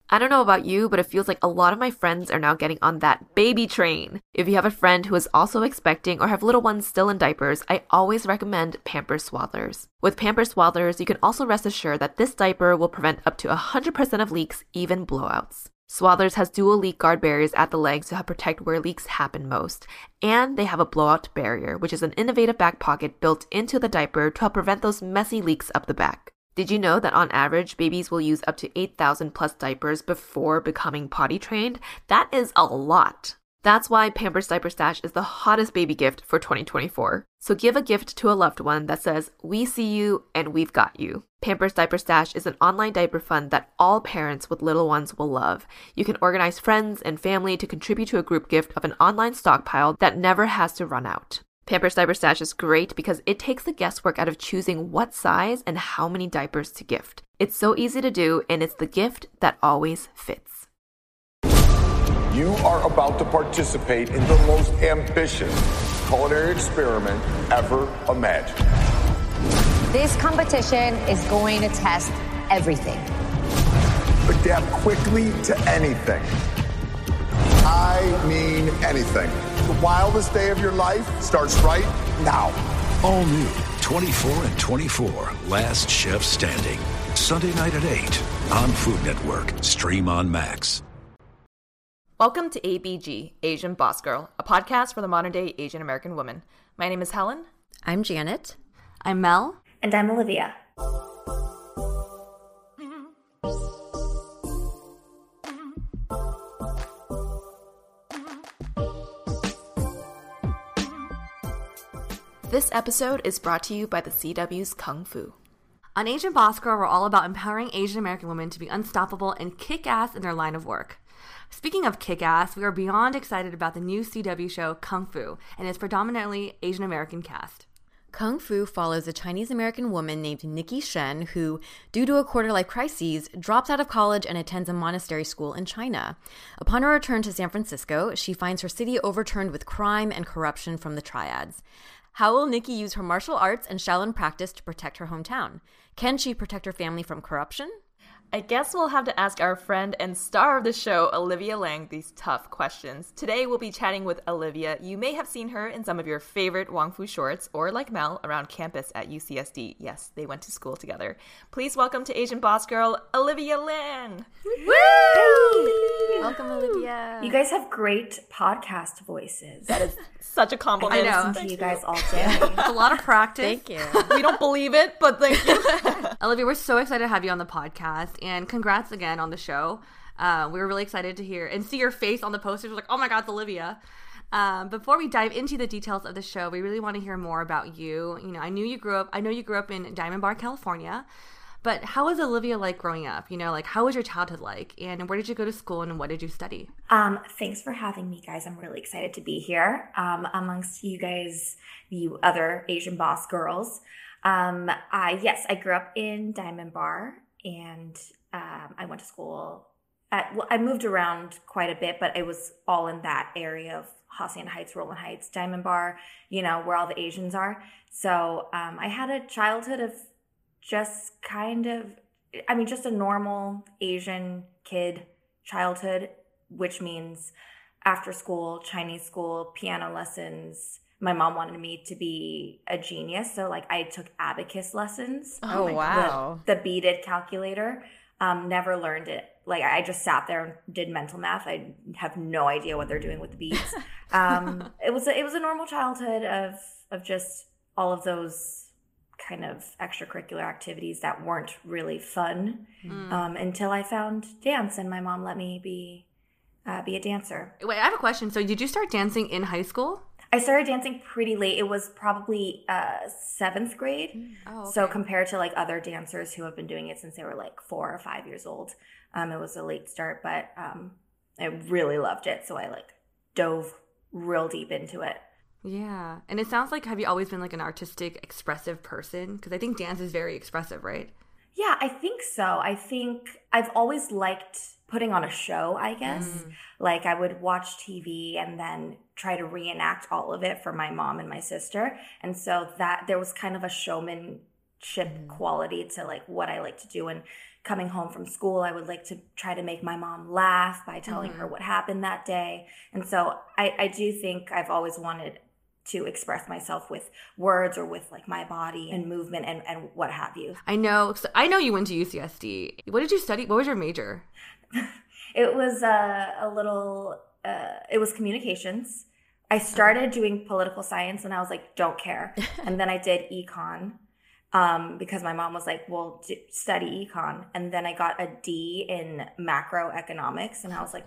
I don't know about you, but it feels like a lot of my friends are now getting on that baby train. If you have a friend who is also expecting or have little ones still in diapers, I always recommend Pampers Swaddlers. With Pampers Swaddlers, you can also rest assured that this diaper will prevent up to 100% of leaks, even blowouts. Swaddlers has dual leak guard barriers at the legs to help protect where leaks happen most. And they have a blowout barrier, which is an innovative back pocket built into the diaper to help prevent those messy leaks up the back. Did you know that on average, babies will use up to 8,000 plus diapers before becoming potty trained? That is a lot. That's why Pampers Diaper Stash is the hottest baby gift for 2024. So give a gift to a loved one that says, "We see you and we've got you." Pampers Diaper Stash is an online diaper fund that all parents with little ones will love. You can organize friends and family to contribute to a group gift of an online stockpile that never has to run out. Pampers Diaper Stash is great because it takes the guesswork out of choosing what size and how many diapers to gift. It's so easy to do, and it's the gift that always fits. You are about to participate in the most ambitious culinary experiment ever imagined. This competition is going to test everything. Adapt quickly to anything. I mean anything. The wildest day of your life starts right now. All new 24 and 24, Last Chef Standing. Sunday night at 8 on Food Network. Stream on Max. Welcome to ABG, Asian Boss Girl, a podcast for the modern-day Asian American woman. My name is Helen. I'm Janet. I'm Mel. And I'm Olivia. This episode is brought to you by the CW's Kung Fu. On Asian Boss Girl, we're all about empowering Asian American women to be unstoppable and kick-ass in their line of work. Speaking of kick-ass, we are beyond excited about the new CW show Kung Fu and its predominantly Asian American cast. Kung Fu follows a Chinese-American woman named Nikki Shen who, due to a quarter-life crisis, drops out of college and attends a monastery school in China. Upon her return to San Francisco, she finds her city overturned with crime and corruption from the triads. How will Nikki use her martial arts and Shaolin practice to protect her hometown? Can she protect her family from corruption? I guess we'll have to ask our friend and star of the show, Olivia Lang, these tough questions. Today we'll be chatting with Olivia. You may have seen her in some of your favorite Wong Fu shorts, or like Mel, around campus at UCSD. Yes, they went to school together. Please welcome to Asian Boss Girl, Olivia Lang. Woo! Welcome, Olivia. You guys have great podcast voices. That is such a compliment. I know. Listen to you guys all day. It's a lot of practice. Thank you. We don't believe it, but thank you. Olivia, we're so excited to have you on the podcast, and congrats again on the show. We were really excited to hear and see your face on the posters. We're like, oh my God, it's Olivia. Before we dive into the details of the show, we really want to hear more about you. You know, I know you grew up in Diamond Bar, California, but how was Olivia like growing up? You know, like how was your childhood like, and where did you go to school and what did you study? Thanks for having me, guys. I'm really excited to be here amongst you guys, you other Asian Boss girls. I grew up in Diamond Bar, and I went to school I moved around quite a bit, but it was all in that area of Hacienda Heights, Roland Heights, Diamond Bar, you know, where all the Asians are. So I had a childhood of just just a normal Asian kid childhood, which means after school, Chinese school, piano lessons. My mom wanted me to be a genius, so like I took abacus lessons. Oh, wow. The beaded calculator. Never learned it. Like I just sat there and did mental math. I have no idea what they're doing with the beads. It was a normal childhood of just all of those kind of extracurricular activities that weren't really fun until I found dance, and my mom let me be a dancer. Wait, I have a question. So did you start dancing in high school? I started dancing pretty late. It was probably 7th grade. Oh, okay. So compared to like other dancers who have been doing it since they were like 4 or 5 years old, it was a late start, but I really loved it. So I like dove real deep into it. Yeah. And it sounds like, have you always been like an artistic, expressive person? Because I think dance is very expressive, right? Yeah, I think so. I think I've always liked putting on a show, I guess. Like I would watch TV and then try to reenact all of it for my mom and my sister. And so that there was kind of a showmanship quality to like what I like to do. And coming home from school, I would like to try to make my mom laugh by telling her what happened that day. And so I do think I've always wanted to express myself with words or with like my body and movement and what have you. I know you went to UCSD. What did you study? What was your major? It was it was communications. I started doing political science and I was like, don't care. And then I did econ because my mom was like, well, study econ. And then I got a D in macroeconomics and I was like,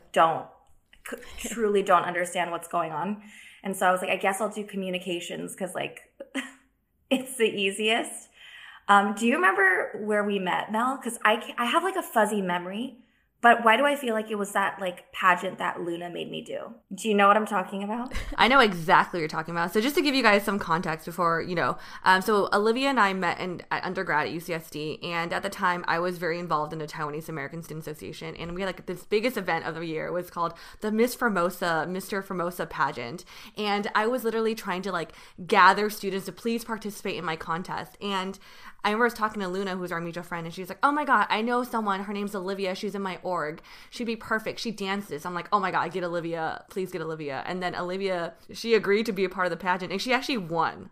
truly don't understand what's going on. And so I was like, I guess I'll do communications because like it's the easiest. Do you remember where we met, Mel? Because I have like a fuzzy memory. But why do I feel like it was that like pageant that Luna made me do? Do you know what I'm talking about? I know exactly what you're talking about. So just to give you guys some context before, so Olivia and I met at undergrad at UCSD. And at the time, I was very involved in the Taiwanese American Student Association. And we had like this biggest event of the year. It was called the Mr. Formosa pageant. And I was literally trying to like gather students to please participate in my contest. And I remember I was talking to Luna, who's our mutual friend, and she's like, oh my God, I know someone. Her name's Olivia. She's in my org. She'd be perfect. She dances. I'm like, oh my God, get Olivia. Please get Olivia. And then Olivia, she agreed to be a part of the pageant, and she actually won.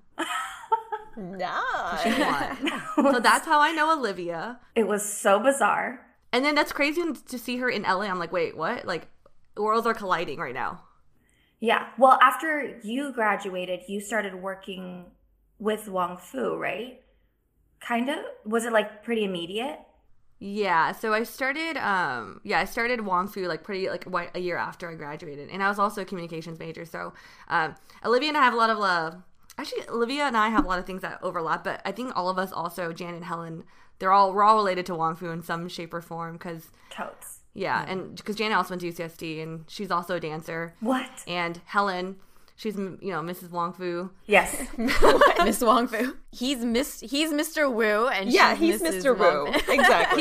Nice. She won. So that's how I know Olivia. It was so bizarre. And then that's crazy to see her in LA. I'm like, wait, what? Like, worlds are colliding right now. Yeah. Well, after you graduated, you started working with Wong Fu, right? Kind of? Was it like pretty immediate? Yeah, so I started Wong Fu like pretty like a year after I graduated, and I was also a communications major. So Olivia and I have a lot of Olivia and I have a lot of things that overlap, but I think all of us also, Jan and Helen, we're all related to Wong Fu in some shape or form because totes. Yeah, and because Jan also went to UCSD and she's also a dancer. What? And Helen, she's, Mrs. Wong Fu. Yes. Miss Wong Fu. He's Mr. Wu, and he's Mrs. Mr. Wu. Exactly.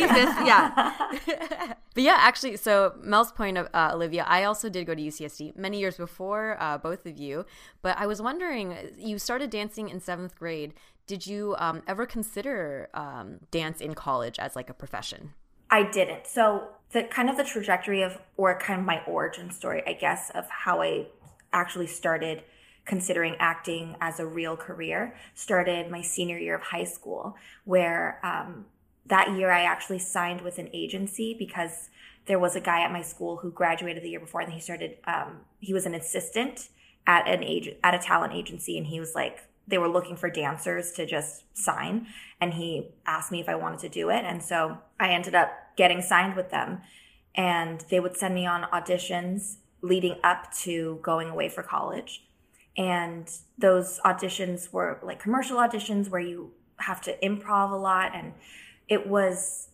But yeah, actually, so Mel's point of Olivia, I also did go to UCSD many years before both of you. But I was wondering, you started dancing in 7th grade. Did you ever consider dance in college as like a profession? I didn't. So the trajectory of, or kind of my origin story, I guess, of how I actually started considering acting as a real career started my senior year of high school, where that year I actually signed with an agency because there was a guy at my school who graduated the year before, and he started he was an assistant at a talent agency, and he was like, they were looking for dancers to just sign, and he asked me if I wanted to do it. And so I ended up getting signed with them, and they would send me on auditions leading up to going away for college. And those auditions were like commercial auditions where you have to improv a lot. And it was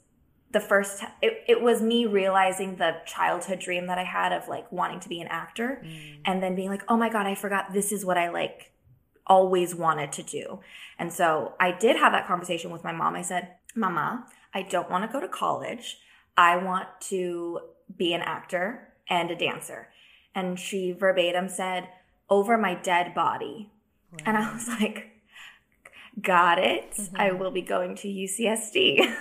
it was me realizing the childhood dream that I had of like wanting to be an actor, and then being like, oh my God, I forgot this is what I like always wanted to do. And so I did have that conversation with my mom. I said, Mama, I don't want to go to college. I want to be an actor and a dancer. And she verbatim said, over my dead body. Wow. And I was like, got it. Mm-hmm. I will be going to UCSD.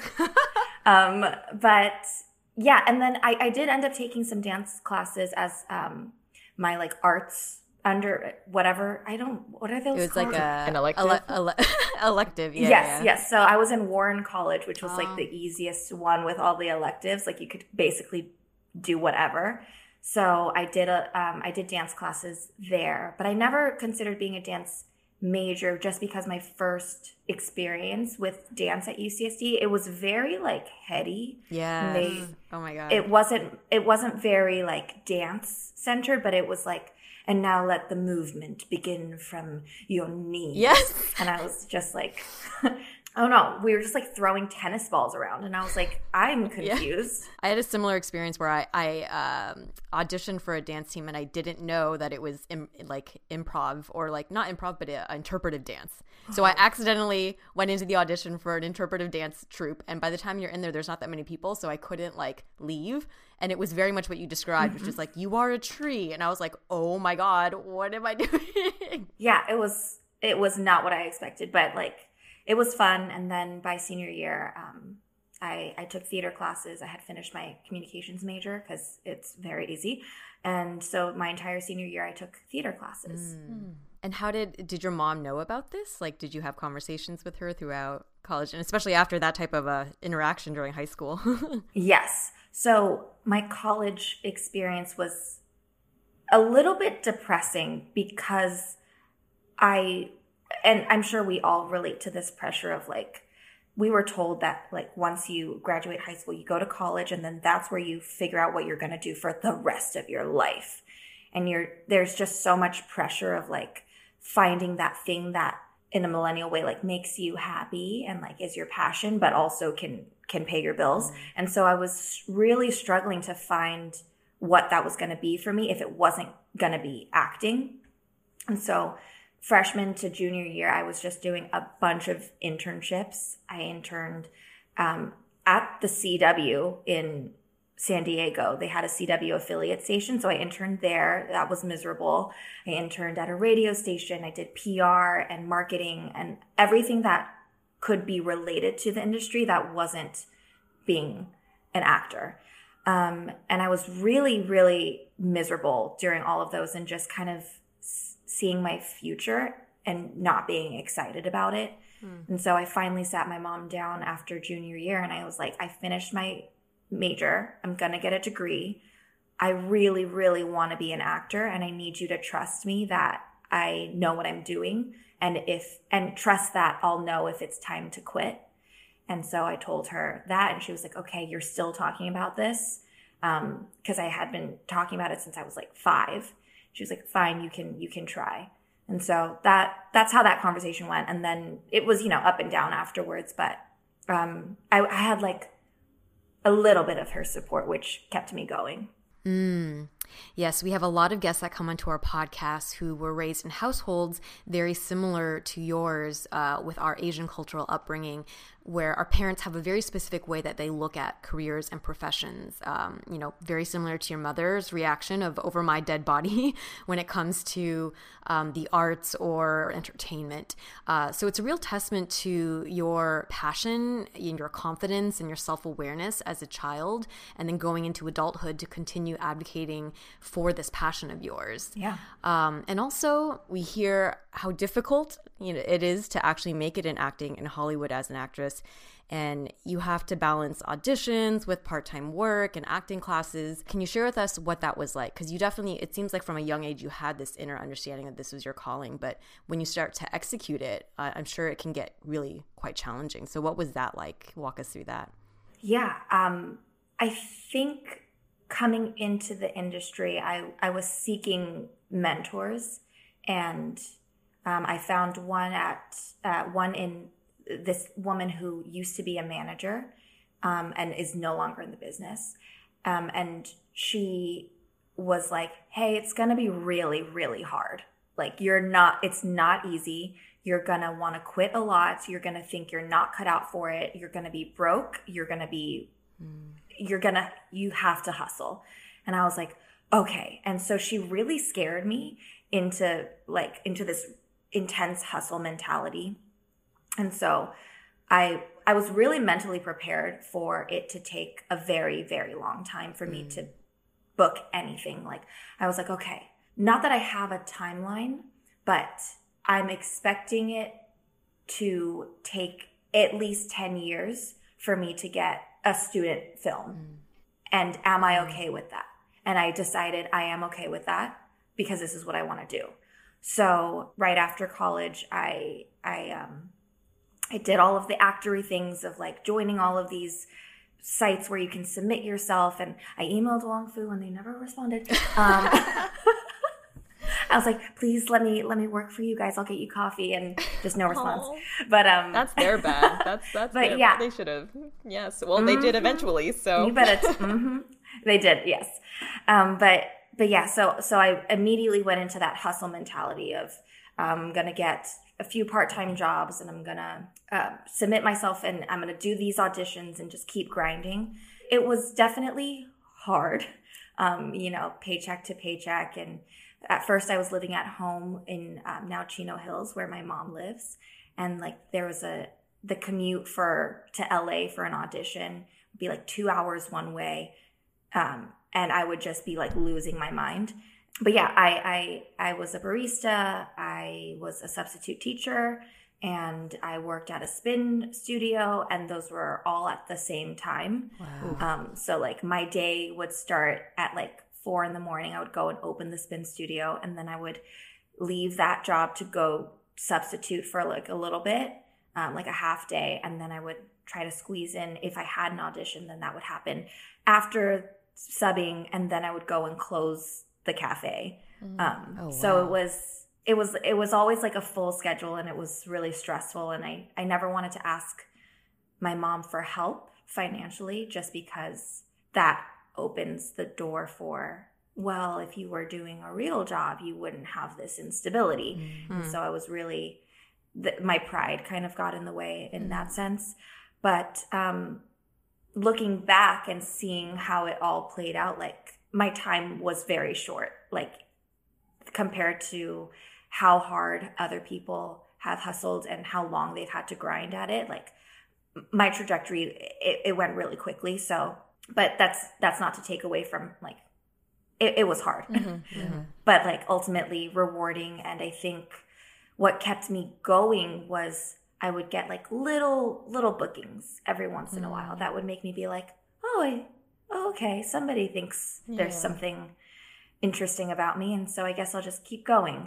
But yeah, and then I did end up taking some dance classes as my like arts under whatever. What are those? It was called? Like an elective. Elective. Yeah, yes. So I was in Warren College, which was like the easiest one with all the electives. Like you could basically do whatever. So I did dance classes there, but I never considered being a dance major just because my first experience with dance at UCSD, it was very like heady. Yeah. Oh my God. It wasn't very like dance centered, but it was like, and now let the movement begin from your knees. Yes. And I was just like, oh no, we were just like throwing tennis balls around. And I was like, I'm confused. Yeah. I had a similar experience where I auditioned for a dance team and I didn't know that it was improv, or like not improv, but interpretive dance. So I accidentally went into the audition for an interpretive dance troupe. And by the time you're in there's not that many people. So I couldn't like leave. And it was very much what you described, which is like, you are a tree. And I was like, oh my God, what am I doing? Yeah, it was not what I expected, but like, it was fun. And then by senior year, I took theater classes. I had finished my communications major because it's very easy. And so my entire senior year, I took theater classes. And how did your mom know about this? Like, did you have conversations with her throughout college, and especially after that type of interaction during high school? Yes. So my college experience was a little bit depressing because and I'm sure we all relate to this pressure of like, we were told that like once you graduate high school, you go to college, and then that's where you figure out what you're going to do for the rest of your life. And there's just so much pressure of like finding that thing that in a millennial way like makes you happy and like is your passion, but also can pay your bills. And so I was really struggling to find what that was going to be for me if it wasn't going to be acting. And so freshman to junior year, I was just doing a bunch of internships. I interned at the CW in San Diego. They had a CW affiliate station, so I interned there. That was miserable. I interned at a radio station. I did PR and marketing and everything that could be related to the industry that wasn't being an actor. And I was really, really miserable during all of those and just kind of seeing my future and not being excited about it. And so I finally sat my mom down after junior year and I was like, I finished my major. I'm going to get a degree. I really, really want to be an actor and I need you to trust me that I know what I'm doing and trust that I'll know if it's time to quit. And so I told her that and she was like, okay, you're still talking about this? Because I had been talking about it since I was like 5. She was like, fine, you can try. And so that's how that conversation went. And then it was, up and down afterwards. But I had like a little bit of her support, which kept me going. Yes, we have a lot of guests that come onto our podcast who were raised in households very similar to yours with our Asian cultural upbringing, where our parents have a very specific way that they look at careers and professions, very similar to your mother's reaction of over my dead body when it comes to the arts or entertainment. So it's a real testament to your passion and your confidence and your self-awareness as a child, and then going into adulthood to continue advocating for this passion of yours. Yeah. And also we hear how difficult it is to actually make it in acting in Hollywood as an actress. And you have to balance auditions with part-time work and acting classes. Can you share with us what that was like? Because it seems like from a young age you had this inner understanding that this was your calling, but when you start to execute it, I'm sure it can get really quite challenging. So what was that like? Walk us through that. Yeah. I think coming into the industry, I was seeking mentors, and I found one in this woman who used to be a manager and is no longer in the business. And she was like, hey, it's going to be really, really hard. Like it's not easy. You're going to want to quit a lot. You're going to think you're not cut out for it. You're going to be broke. You have to hustle. And I was like, okay. And so she really scared me into this intense hustle mentality. And so I was really mentally prepared for it to take a very, very long time for me to book anything. Like I was like, okay, not that I have a timeline, but I'm expecting it to take at least 10 years for me to get a student film. And am I okay with that? And I decided I am okay with that because this is what I want to do. So right after college, I did all of the actory things of like joining all of these sites where you can submit yourself. And I emailed Wong Fu and they never responded. I was like, please let me work for you guys. I'll get you coffee, and just no response. But that's their bad. That's but their bad. They should have. Yes. Well, they did eventually. So you bet they did. Yes. But yeah. So I immediately went into that hustle mentality of I'm gonna get a few part-time jobs and I'm gonna submit myself and I'm gonna do these auditions and just keep grinding. It was definitely hard, paycheck to paycheck. And at first I was living at home in now Chino Hills where my mom lives. And like there was a the commute to LA for an audition would be like 2 hours one way. And I would just be like losing my mind. But yeah, I was a barista, I was a substitute teacher, and I worked at a spin studio, and those were all at the same time. Wow. So like my day would start at like 4 a.m. I would go and open the spin studio, and then I would leave that job to go substitute for like a little bit, like a half day, and then I would try to squeeze in, if I had an audition, then that would happen after subbing, and then I would go and close the cafe. So it was always like a full schedule, and it was really stressful, and I never wanted to ask my mom for help financially, just because that opens the door for, well, if you were doing a real job, you wouldn't have this instability. And so I was really, my pride kind of got in the way in that sense. But looking back and seeing how it all played out, like my time was very short, like compared to how hard other people have hustled and how long they've had to grind at it. Like my trajectory, it went really quickly. So, but that's not to take away from like, it was hard, but like ultimately rewarding. And I think what kept me going was I would get like little bookings every once in a while that would make me be like, oh, okay, somebody thinks there's something interesting about me, and so I guess I'll just keep going.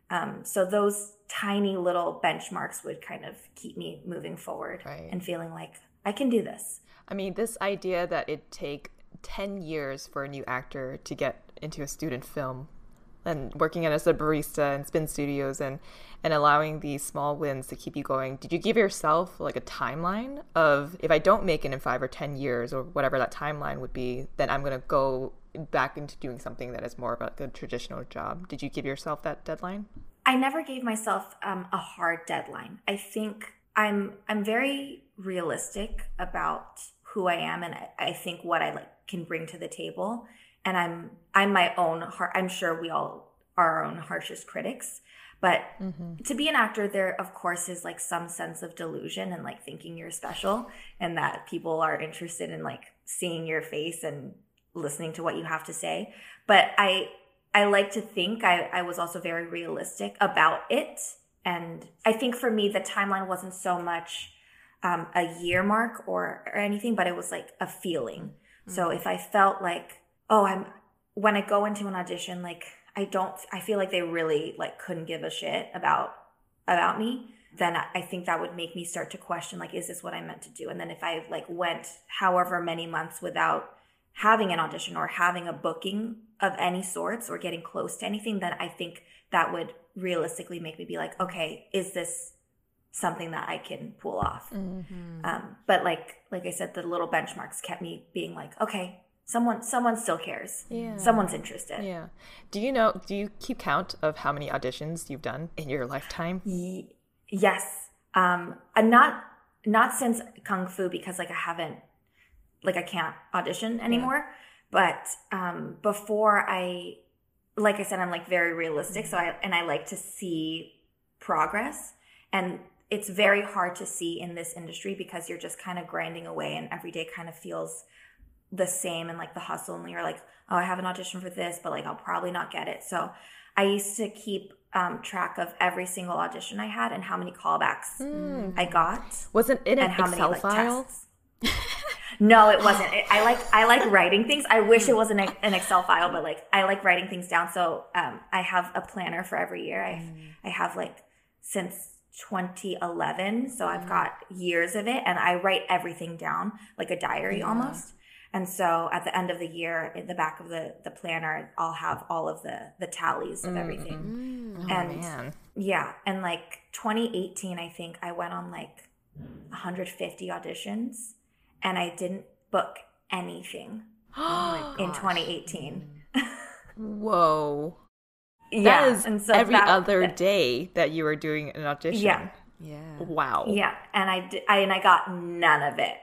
So those tiny little benchmarks would kind of keep me moving forward and feeling like I can do this. I mean, this idea that it'd take 10 years for a new actor to get into a student film, and working as a barista in spin studios and allowing these small wins to keep you going. Did you give yourself like a timeline of, if I don't make it in 5 or 10 years or whatever that timeline would be, then I'm going to go back into doing something that is more of like a traditional job? Did you give yourself that deadline? I never gave myself a hard deadline. I think I'm very realistic about who I am, and I think what I like can bring to the table. And I'm my own I'm sure we all are our own harshest critics, but to be an actor, there of course is like some sense of delusion and like thinking you're special and that people are interested in like seeing your face and listening to what you have to say. But I like to think I was also very realistic about it. And I think for me, the timeline wasn't so much a year mark or anything, but it was like a feeling. So if I felt like, when I go into an audition, like I feel like they really like couldn't give a shit about me, then I think that would make me start to question, like, is this what I'm meant to do? And then if I like went however many months without having an audition or having a booking of any sorts or getting close to anything, then I think that would realistically make me be like, okay, is this something that I can pull off? But like I said, the little benchmarks kept me being like, okay, someone still cares. Yeah. Someone's interested. Yeah. Do you keep count of how many auditions you've done in your lifetime? Yes. Not since Kung Fu, because like I can't audition anymore. But before like I said, I'm like very realistic. So I like to see progress, and it's very hard to see in this industry because you're just kind of grinding away and every day kind of feels the same, and like the hustle, and you're like, oh, I have an audition for this, but like I'll probably not get it. So I used to keep track of every single audition I had and how many callbacks I got. Wasn't it an Excel many, like, file? Tests. No, it wasn't. I like writing things. I wish it was an Excel file, but like I like writing things down. So I have a planner for every year. I have like since 2011, so I've got years of it, and I write everything down like a diary almost. And so at the end of the year, in the back of the planner, I'll have all of the tallies of everything. Man. Yeah, and like 2018, I think I went on like 150 auditions, and I didn't book anything in 2018. Whoa. Yeah. That is, and so every other day that you were doing an audition. Yeah. Wow. Yeah, and I got none of it.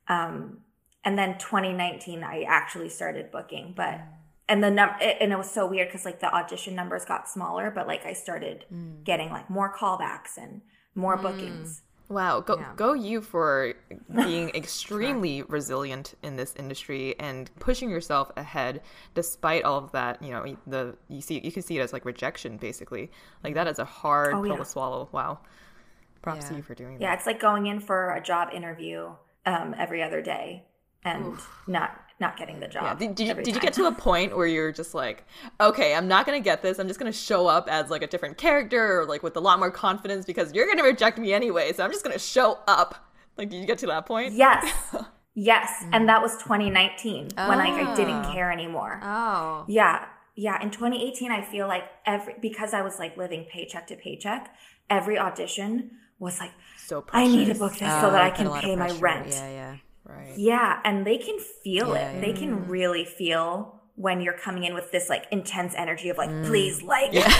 And then 2019, I actually started booking, and it was so weird because like the audition numbers got smaller, but like I started getting like more callbacks and more bookings. Wow, go you for being extremely resilient in this industry and pushing yourself ahead despite all of that. You know, you can see it as like rejection, basically. Like that is a hard pill to swallow. Wow, props to you for doing that. Yeah, it's like going in for a job interview every other day and not getting the job. Yeah. Did you get to a point where you're just like, okay, I'm not gonna get this. I'm just gonna show up as like a different character or like with a lot more confidence because you're gonna reject me anyway. So I'm just gonna show up. Like, did you get to that point? Yes. Yes. And that was 2019 when I didn't care anymore. Oh. Yeah. Yeah. In 2018, I feel like because I was like living paycheck to paycheck, every audition was like, so precious. I need to book this so that I can pay my rent. Yeah. Right. Yeah, and they can feel it. Yeah. They can really feel when you're coming in with this like intense energy of like, please, like, please,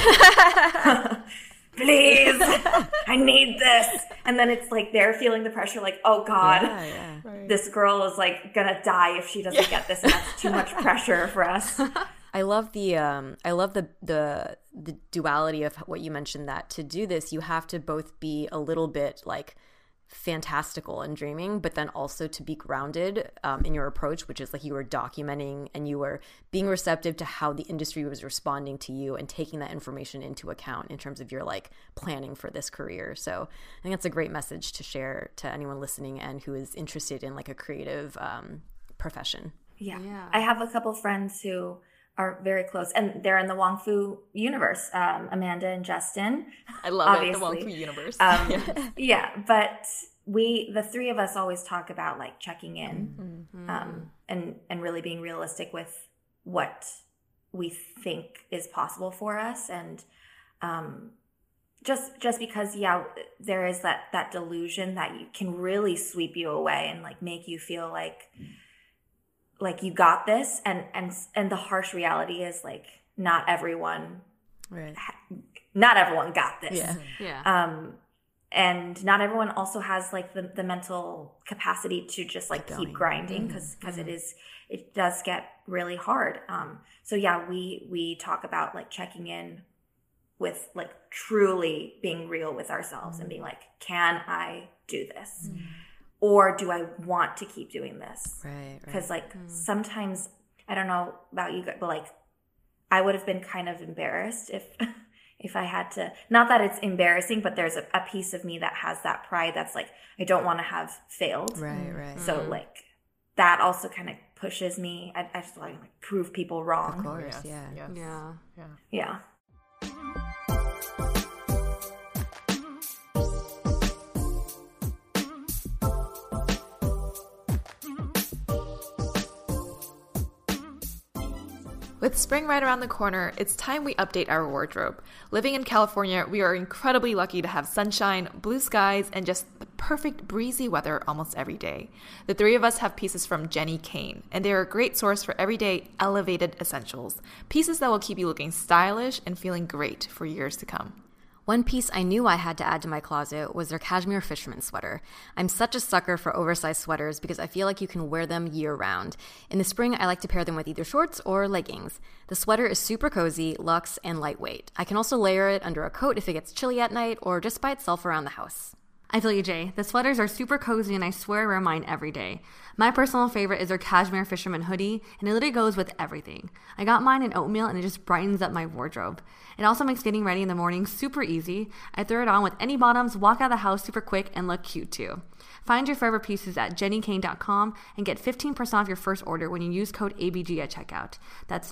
I need this. And then it's like they're feeling the pressure, like, oh God, this girl is like gonna die if she doesn't get this, and that's too much pressure for us. I love the duality of what you mentioned, that to do this you have to both be a little bit like fantastical and dreaming, but then also to be grounded in your approach, which is like you were documenting and you were being receptive to how the industry was responding to you and taking that information into account in terms of your like planning for this career. So I think that's a great message to share to anyone listening and who is interested in like a creative profession. Yeah. I have a couple friends who are very close, and they're in the Wong Fu universe. Amanda and Justin. I love it, the Wong Fu universe. Yeah, but the three of us always talk about like checking in, and really being realistic with what we think is possible for us, and just because there is that delusion that you can really sweep you away and like make you feel like you got this, and the harsh reality is like not everyone got this. And not everyone also has like the mental capacity to just like keep grinding because it does get really hard. So we talk about like checking in with like truly being real with ourselves and being like, can I do this? Or do I want to keep doing this? Right. Because like sometimes, I don't know about you guys, but like I would have been kind of embarrassed if I had to, not that it's embarrassing, but there's a piece of me that has that pride that's like, I don't want to have failed. Right. So like that also kind of pushes me. I just want to like prove people wrong. Of course, Yeah. With spring right around the corner, it's time we update our wardrobe. Living in California, we are incredibly lucky to have sunshine, blue skies, and just the perfect breezy weather almost every day. The three of us have pieces from Jenni Kayne, and they are a great source for everyday elevated essentials. Pieces that will keep you looking stylish and feeling great for years to come. One piece I knew I had to add to my closet was their cashmere fisherman sweater. I'm such a sucker for oversized sweaters because I feel like you can wear them year-round. In the spring, I like to pair them with either shorts or leggings. The sweater is super cozy, luxe, and lightweight. I can also layer it under a coat if it gets chilly at night or just by itself around the house. I feel you, Jay. The sweaters are super cozy and I swear I wear mine every day. My personal favorite is their cashmere fisherman hoodie, and it literally goes with everything. I got mine in oatmeal and it just brightens up my wardrobe. It also makes getting ready in the morning super easy. I throw it on with any bottoms, walk out of the house super quick, and look cute too. Find your favorite pieces at JenniKayne.com and get 15% off your first order when you use code ABG at checkout. That's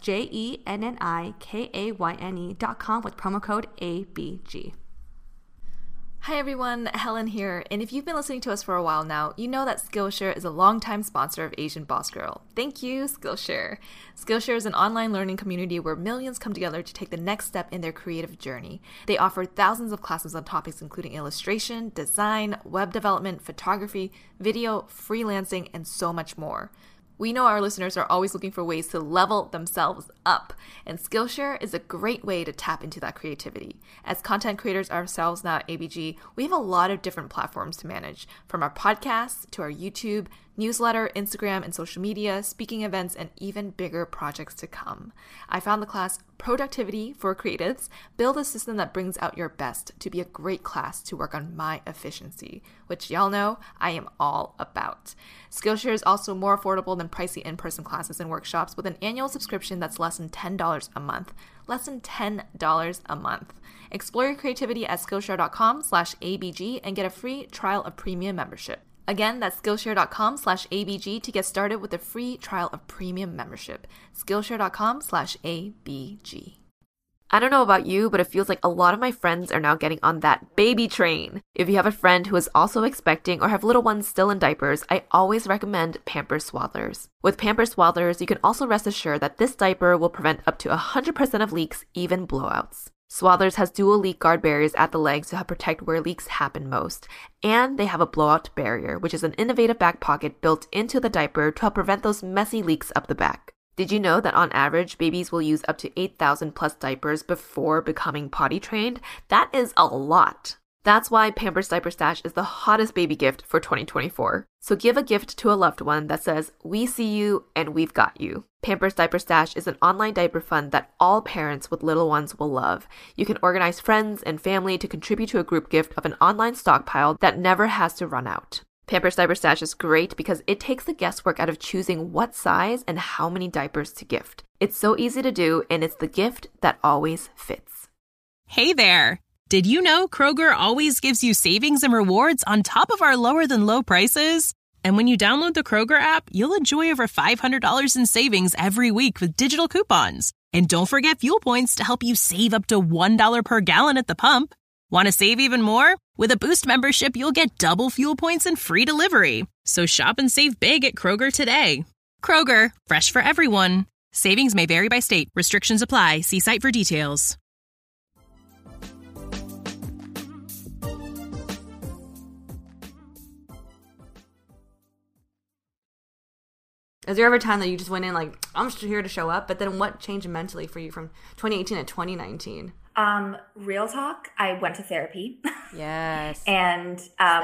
JenniKayne.com with promo code ABG. Hi everyone, Helen here, and if you've been listening to us for a while now, you know that Skillshare is a longtime sponsor of Asian Boss Girl. Thank you, Skillshare. Skillshare is an online learning community where millions come together to take the next step in their creative journey. They offer thousands of classes on topics including illustration, design, web development, photography, video, freelancing, and so much more. We know our listeners are always looking for ways to level themselves up, and Skillshare is a great way to tap into that creativity. As content creators ourselves now at ABG, we have a lot of different platforms to manage, from our podcasts to our YouTube newsletter, Instagram, and social media, speaking events, and even bigger projects to come. I found the class Productivity for Creatives, Build a System that Brings Out Your Best, to be a great class to work on my efficiency, which y'all know I am all about. Skillshare is also more affordable than pricey in-person classes and workshops with an annual subscription that's less than $10 a month. Less than $10 a month. Explore your creativity at Skillshare.com/ABG and get a free trial of premium membership. Again, that's Skillshare.com/ABG to get started with a free trial of premium membership. Skillshare.com/ABG. I don't know about you, but it feels like a lot of my friends are now getting on that baby train. If you have a friend who is also expecting or have little ones still in diapers, I always recommend Pampers Swaddlers. With Pampers Swaddlers, you can also rest assured that this diaper will prevent up to 100% of leaks, even blowouts. Swaddlers has dual leak guard barriers at the legs to help protect where leaks happen most. And they have a blowout barrier, which is an innovative back pocket built into the diaper to help prevent those messy leaks up the back. Did you know that on average, babies will use up to 8,000 plus diapers before becoming potty trained? That is a lot. That's why Pampers Diaper Stash is the hottest baby gift for 2024. So give a gift to a loved one that says, "We see you and we've got you." Pampers Diaper Stash is an online diaper fund that all parents with little ones will love. You can organize friends and family to contribute to a group gift of an online stockpile that never has to run out. Pampers Diaper Stash is great because it takes the guesswork out of choosing what size and how many diapers to gift. It's so easy to do, and it's the gift that always fits. Hey there! Did you know Kroger always gives you savings and rewards on top of our lower-than-low prices? And when you download the Kroger app, you'll enjoy over $500 in savings every week with digital coupons. And don't forget fuel points to help you save up to $1 per gallon at the pump. Want to save even more? With a Boost membership, you'll get double fuel points and free delivery. So shop and save big at Kroger today. Kroger, fresh for everyone. Savings may vary by state. Restrictions apply. See site for details. Is there ever a time that you just went in like, I'm just here to show up? But then what changed mentally for you from 2018 to 2019? Real talk, I went to therapy. Yes. And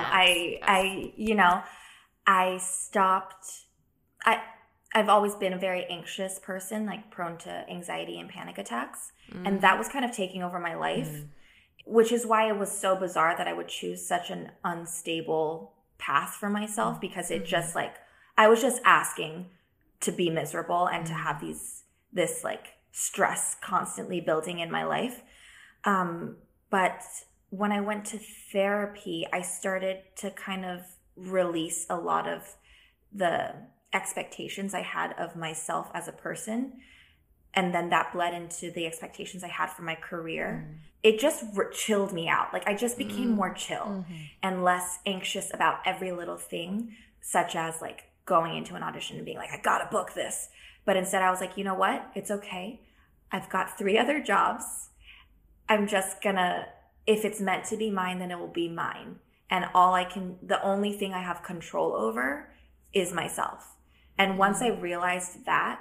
I stopped. I've always been a very anxious person, like prone to anxiety and panic attacks. And that was kind of taking over my life, which is why it was so bizarre that I would choose such an unstable path for myself, because it just like, I was just asking to be miserable and to have this like stress constantly building in my life. But when I went to therapy, I started to kind of release a lot of the expectations I had of myself as a person. And then that bled into the expectations I had for my career. It just chilled me out. Like I just became more chill and less anxious about every little thing, such as like going into an audition and being like, I gotta book this. But instead I was like, you know what? It's okay. I've got 3 other jobs. I'm just gonna, if it's meant to be mine, then it will be mine. And the only thing I have control over is myself. And once I realized that,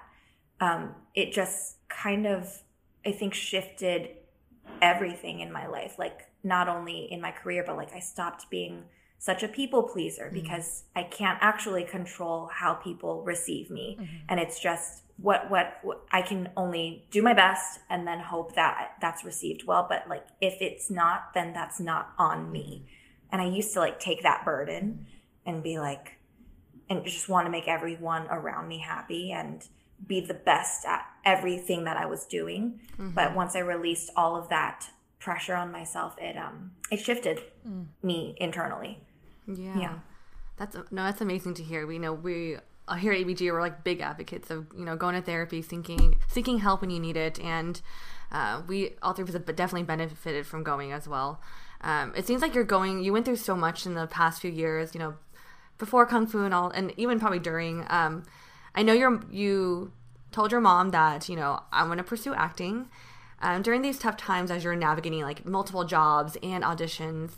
it just kind of, I think, shifted everything in my life. Like not only in my career, but like I stopped being such a people pleaser because I can't actually control how people receive me. And it's just what I can only do my best and then hope that that's received well. But like, if it's not, then that's not on me. And I used to like take that burden and be like, and just want to make everyone around me happy and be the best at everything that I was doing. But once I released all of that pressure on myself, it shifted me internally. Yeah. That's amazing to hear. We know we here at ABG, we're like big advocates of, going to therapy, seeking help when you need it. And we all three of us have definitely benefited from going as well. It seems like you went through so much in the past few years, before Kung Fu and all, and even probably during. I know you told your mom that, I'm going to pursue acting. During these tough times as you're navigating like multiple jobs and auditions,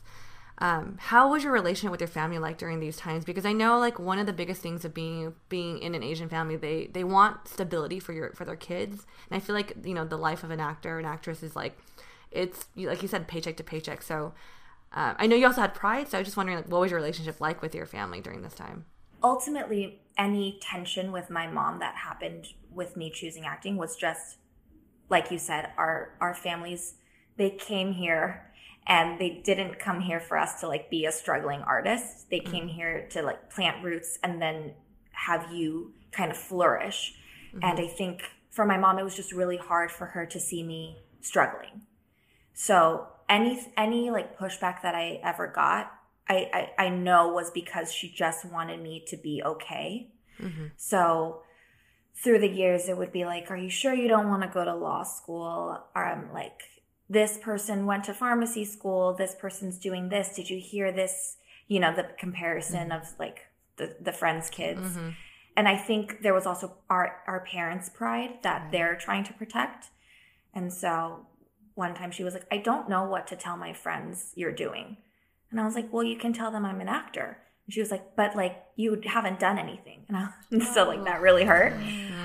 how was your relationship with your family like during these times? Because I know like one of the biggest things of being in an Asian family, they want stability for their kids. And I feel like, the life of an actor and actress is like, it's like you said, paycheck to paycheck. So I know you also had pride. So I was just wondering, like, what was your relationship like with your family during this time? ultimately any tension with my mom that happened with me choosing acting was just, like you said, our families, they came here and they didn't come here for us to like be a struggling artist. They came here to like plant roots and then have you kind of flourish. And I think for my mom, it was just really hard for her to see me struggling. So any like pushback that I ever got, I know was because she just wanted me to be okay. So through the years, it would be like, are you sure you don't want to go to law school? Or like, this person went to pharmacy school. This person's doing this. Did you hear this? You know, the comparison of like the friends' kids. And I think there was also our parents' pride that they're trying to protect. And so one time she was like, I don't know what to tell my friends you're doing. And I was like, well, you can tell them I'm an actor. And she was like, but like, you haven't done anything. And so like, that really hurt.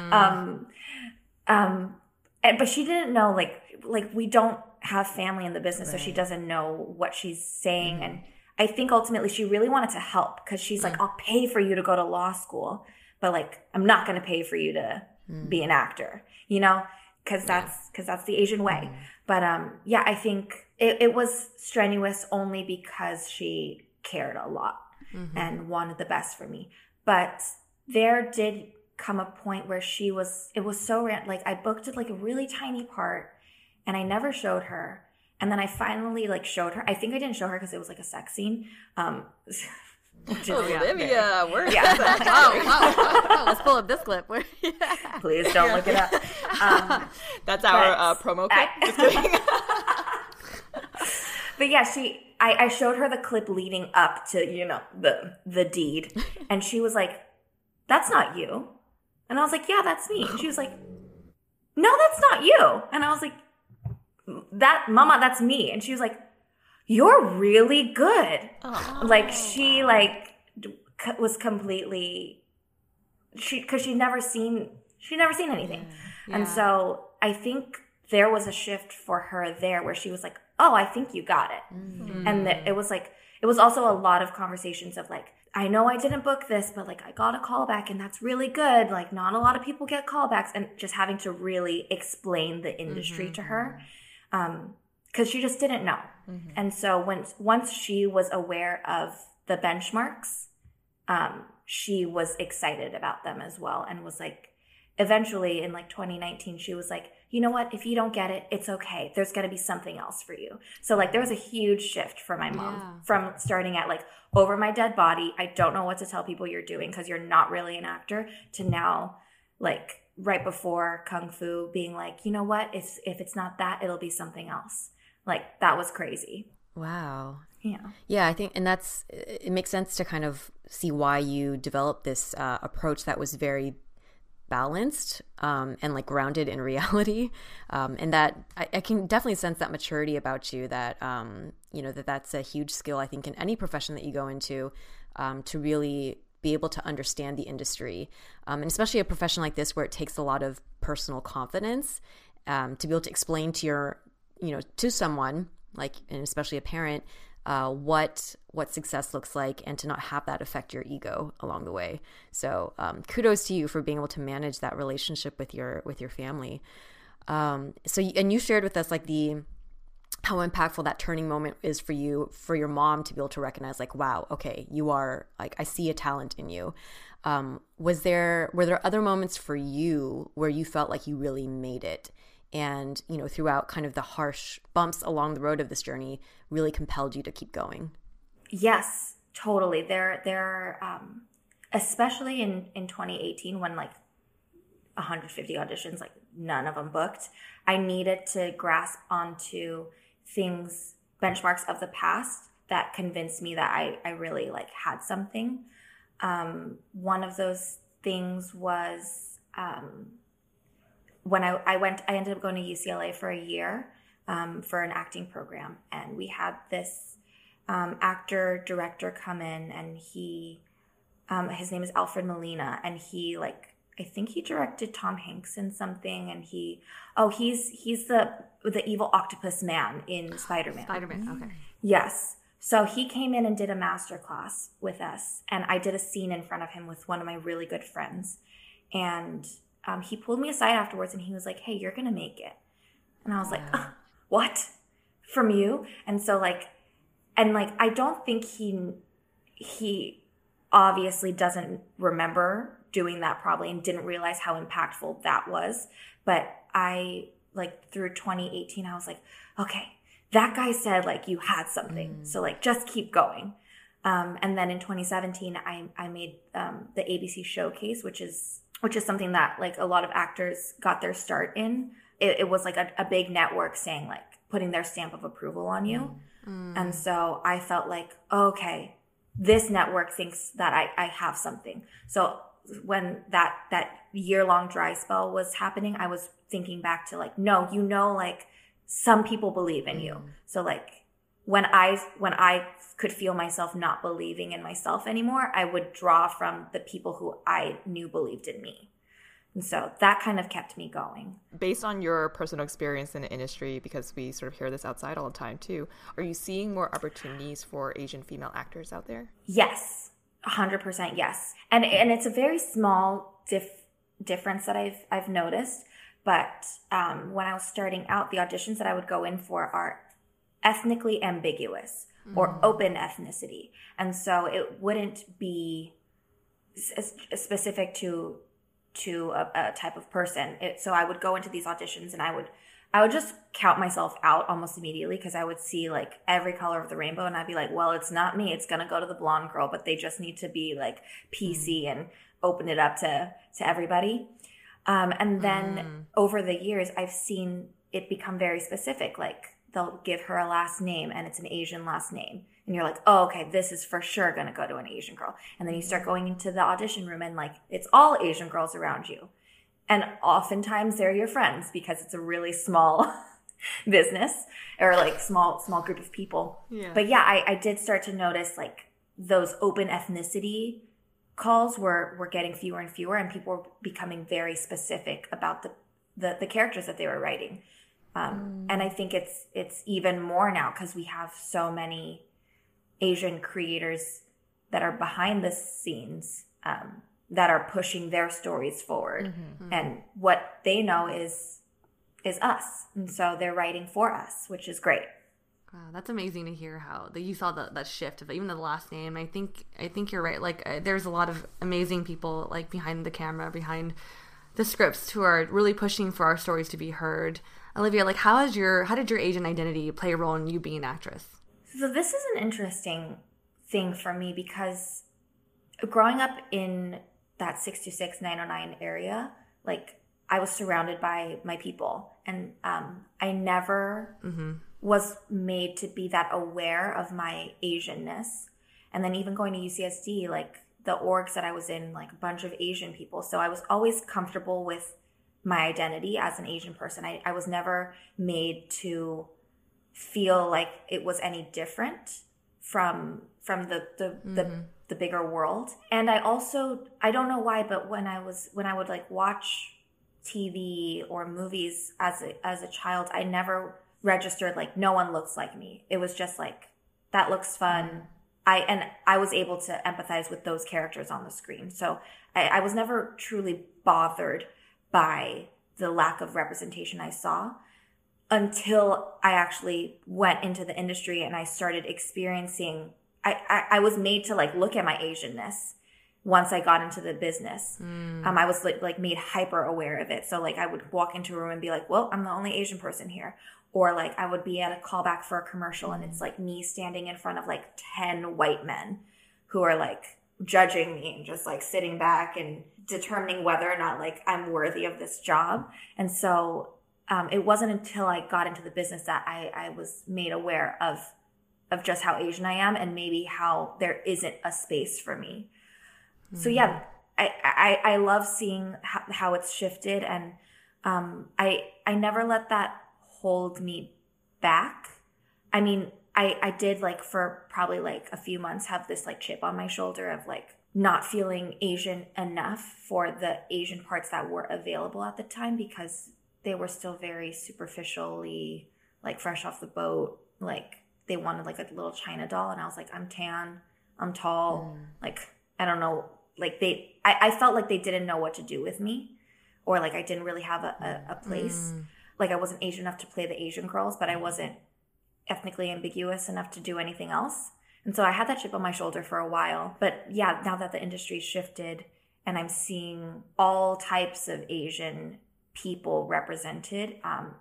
But she didn't know, like we don't have family in the business, so she doesn't know what she's saying. And I think ultimately she really wanted to help, because she's like, I'll pay for you to go to law school, but like, I'm not going to pay for you to be an actor, you know, because that's the Asian way. But yeah, I think it was strenuous only because she cared a lot and wanted the best for me. But there did come a point where it was so like I booked it like a really tiny part and I never showed her. And then I finally like showed her. I think I didn't show her because it was like a sex scene. Olivia, we're wow. Let's pull up this clip. Please don't look it up. That's our promo clip. Just kidding. But yeah, I showed her the clip leading up to, you know, the deed. And she was like, that's not you. And I was like, yeah, that's me. And she was like, no, that's not you. And I was like, Mama, that's me. And she was like, you're really good. Like, she like was completely, because she'd never seen anything. Yeah. And so I think there was a shift for her there where she was like, oh, I think you got it. And it was also a lot of conversations of like, I know I didn't book this, but like I got a callback and that's really good. Like, not a lot of people get callbacks, and just having to really explain the industry to her. Because she just didn't know. And so once she was aware of the benchmarks, she was excited about them as well, and was like, eventually in like 2019, she was like, you know what, if you don't get it, it's okay. There's going to be something else for you. So like, there was a huge shift for my mom from starting at like, over my dead body, I don't know what to tell people you're doing because you're not really an actor, to now like right before Kung Fu being like, you know what, if it's not that, it'll be something else. Like, that was crazy. Wow. Yeah. Yeah, I think, and it makes sense to kind of see why you developed this approach that was very balanced and like grounded in reality. And that I can definitely sense that maturity about you, that, you know, that's a huge skill, I think, in any profession that you go into, to really be able to understand the industry. And especially a profession like this where it takes a lot of personal confidence, to be able to explain to someone, like, and especially a parent, what success looks like, and to not have that affect your ego along the way. So kudos to you for being able to manage that relationship with your family. And you shared with us like how impactful that turning moment is for you, for your mom to be able to recognize like, wow, okay, you are like, I see a talent in you. Were there other moments for you where you felt like you really made it? And, you know, throughout kind of the harsh bumps along the road of this journey really compelled you to keep going? Yes, totally. There, especially in 2018 when like 150 auditions, like none of them booked, I needed to grasp onto things, benchmarks of the past that convinced me that I really like had something. One of those things was, when I ended up going to UCLA for a year for an acting program. And we had this actor director come in, and he, his name is Alfred Molina, and he like, I think he directed Tom Hanks in something, and he's the evil octopus man in Spider-Man. Spider-Man, okay. Yes. So he came in and did a master class with us, and I did a scene in front of him with one of my really good friends. And he pulled me aside afterwards and he was like, hey, you're going to make it. And I was like, what? From you? And so I don't think he obviously doesn't remember doing that probably and didn't realize how impactful that was. But I, through 2018, I was like, okay, that guy said, you had something. So, just keep going. And then in 2017, I made the ABC Showcase, which is something that, a lot of actors got their start in. It was, a big network saying, putting their stamp of approval on you. And so I felt like, okay, this network thinks that I have something. So when that year-long dry spell was happening, I was thinking back to, no, some people believe in you. So when I could feel myself not believing in myself anymore, I would draw from the people who I knew believed in me. And so that kind of kept me going. Based on your personal experience in the industry, because we sort of hear this outside all the time too, are you seeing more opportunities for Asian female actors out there? Yes, 100% yes. And it's a very small difference that I've noticed. But when I was starting out, the auditions that I would go in for are ethnically ambiguous or open ethnicity. And so it wouldn't be specific to a type of person. So I would go into these auditions and I would just count myself out almost immediately because I would see every color of the rainbow and I'd be like, well, it's not me. It's going to go to the blonde girl, but they just need to be PC and open it up to everybody. And then over the years, I've seen it become very specific. They'll give her a last name and it's an Asian last name. And you're like, oh, okay, this is for sure going to go to an Asian girl. And then you start going into the audition room and it's all Asian girls around you. And oftentimes they're your friends because it's a really small business or small group of people. Yeah. But yeah, I did start to notice those open ethnicity calls were getting fewer and fewer, and people were becoming very specific about the characters that they were writing. And I think it's even more now because we have so many Asian creators that are behind the scenes that are pushing their stories forward. And what they know is us. And so they're writing for us, which is great. Wow, that's amazing to hear how that you saw that shift of even the last name. I think you're right. There's a lot of amazing people behind the camera, behind the scripts, who are really pushing for our stories to be heard. Olivia, how did your Asian identity play a role in you being an actress? So this is an interesting thing for me because growing up in that 626 909 area, I was surrounded by my people, and I never was made to be that aware of my Asianness. And then even going to UCSD, the orgs that I was in, a bunch of Asian people. So I was always comfortable with my identity as an Asian person. I was never made to feel like it was any different from the bigger world. And I don't know why, but when I would watch TV or movies as a child, I never registered no one looks like me. It was just that looks fun. I was able to empathize with those characters on the screen. So I was never truly bothered by the lack of representation I saw until I actually went into the industry and I started experiencing, I was made to look at my Asianness once I got into the business. I was made hyper aware of it. So I would walk into a room and be like, well, I'm the only Asian person here. Or I would be at a callback for a commercial and it's me standing in front of 10 white men who are judging me and just sitting back and determining whether or not I'm worthy of this job. And so it wasn't until I got into the business that I was made aware of just how Asian I am and maybe how there isn't a space for me. So yeah, I love seeing how it's shifted, and I never let that hold me back. I mean, I did for probably a few months have this chip on my shoulder of not feeling Asian enough for the Asian parts that were available at the time because they were still very superficially fresh off the boat, they wanted like a little China doll, and I was like, I'm tan, I'm tall, like I don't know, like I felt like they didn't know what to do with me, or like I didn't really have a place. Like I wasn't Asian enough to play the Asian girls, but I wasn't ethnically ambiguous enough to do anything else. And so I had that chip on my shoulder for a while. But yeah, now that the industry shifted and I'm seeing all types of Asian people represented,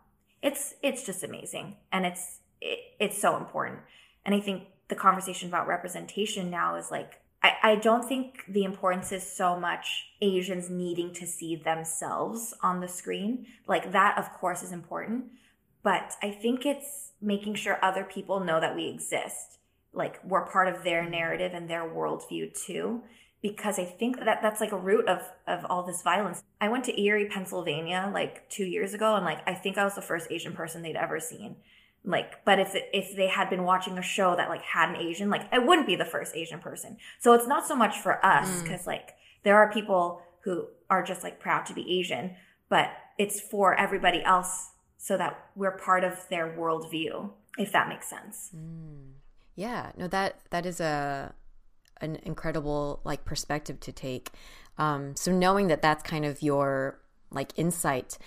it's just amazing. And it's so important. And I think the conversation about representation now is like, I don't think the importance is so much Asians needing to see themselves on the screen. Like that, of course, is important. But I think it's making sure other people know that we exist. Like we're part of their narrative and their worldview too. Because I think that that's like a root of all this violence. I went to Erie, Pennsylvania like 2 years ago, and like I think I was the first Asian person they'd ever seen. Like, but if they had been watching a show that like had an Asian, like I wouldn't be the first Asian person. So it's not so much for us, because like there are people who are just like proud to be Asian, but it's for everybody else so that we're part of their worldview, if that makes sense. Yeah, no, that is an incredible like perspective to take. So knowing that that's kind of your like insight,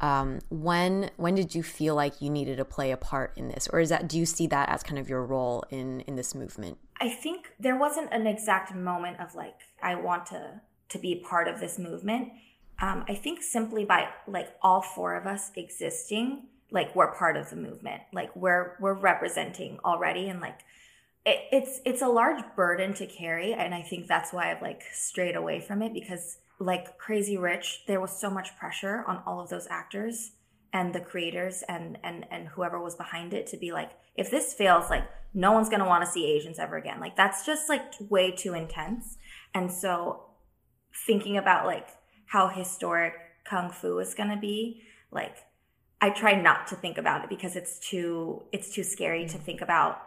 when did you feel like you needed to play a part in this, or do you see that as kind of your role in this movement? I think there wasn't an exact moment of like I want to be part of this movement. I think simply by like all four of us existing, like we're part of the movement. Like we're representing already, and like it's a large burden to carry, and I think that's why I've like strayed away from it, because like Crazy Rich, there was so much pressure on all of those actors and the creators and whoever was behind it to be like, if this fails, like no one's gonna want to see Asians ever again. Like that's just like way too intense. And so thinking about like how historic Kung Fu is gonna be, like I try not to think about it because it's too scary to think about